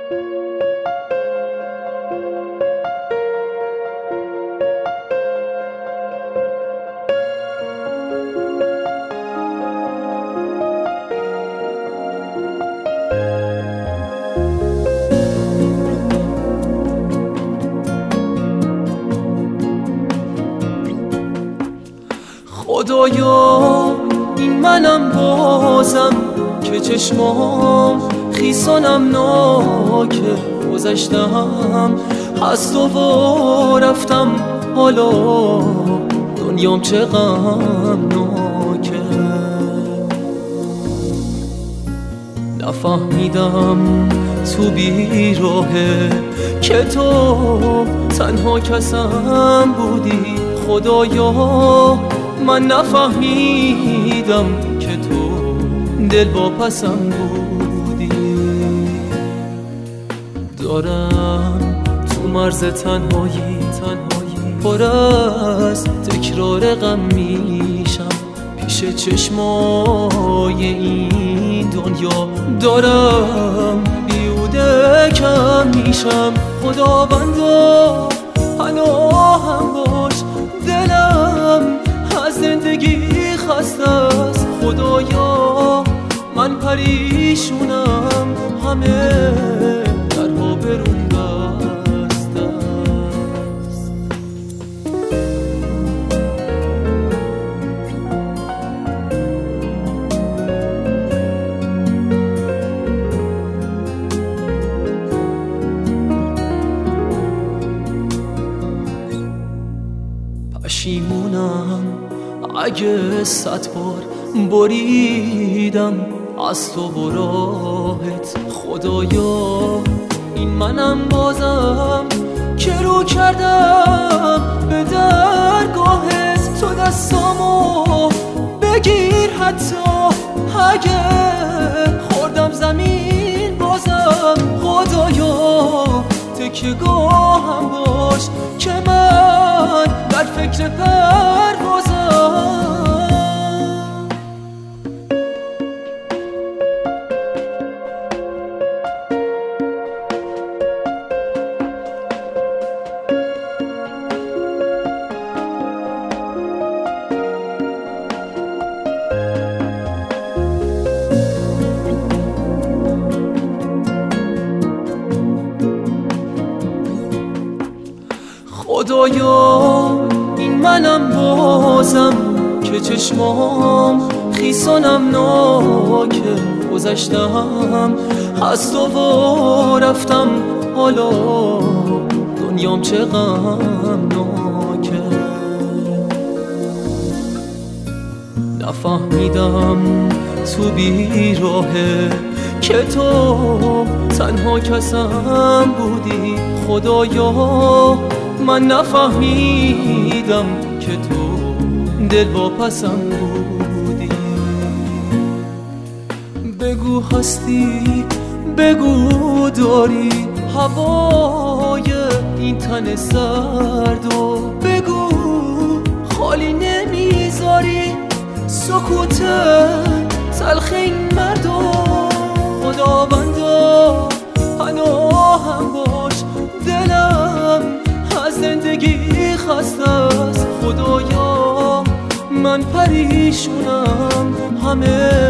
خدایا این منم بازم که چشمام خیسانم ناکه گذشتم هست و رفتم حالا دنیام چه غمناکه نفهمیدم تو بیراهه که تو تنها کسم بودی خدایا من نفهمیدم که تو دل واپسم بودی دارم تو مرز تنهایی پر از تکرار غم میشم پیش چشمای این دنیا دارم بیهوده کم میشم خداوندا پناهم باش دلم از زندگی خسته است خدایا من پریشونم همه درها برون بسته است پشیمونم اگه 100 بار بریدم از تو و راهت خدایا این منم بازم که رو کردم به درگاهت تو دستامو بگیر حتی اگه خوردم زمین بازم خدایا تکیه‌گاهم باش که من در فکر پروازم خدایا این منم بازم که چشمام خیسانم ناکه گذشتم هست و رفتم حالا دنیام چه غمناکه نفهمیدم تو بیراهه که تو تنها کسم بودی خدایا من نفهمیدم که تو دل واپسم بودی بگو هستی بگو داری هوای این تن سرد و بگو خالی نمیذاری سکوت تلخ این مردم خداوندا پناهم باش دلم از زندگی خسته است خدایا من پریشونم همه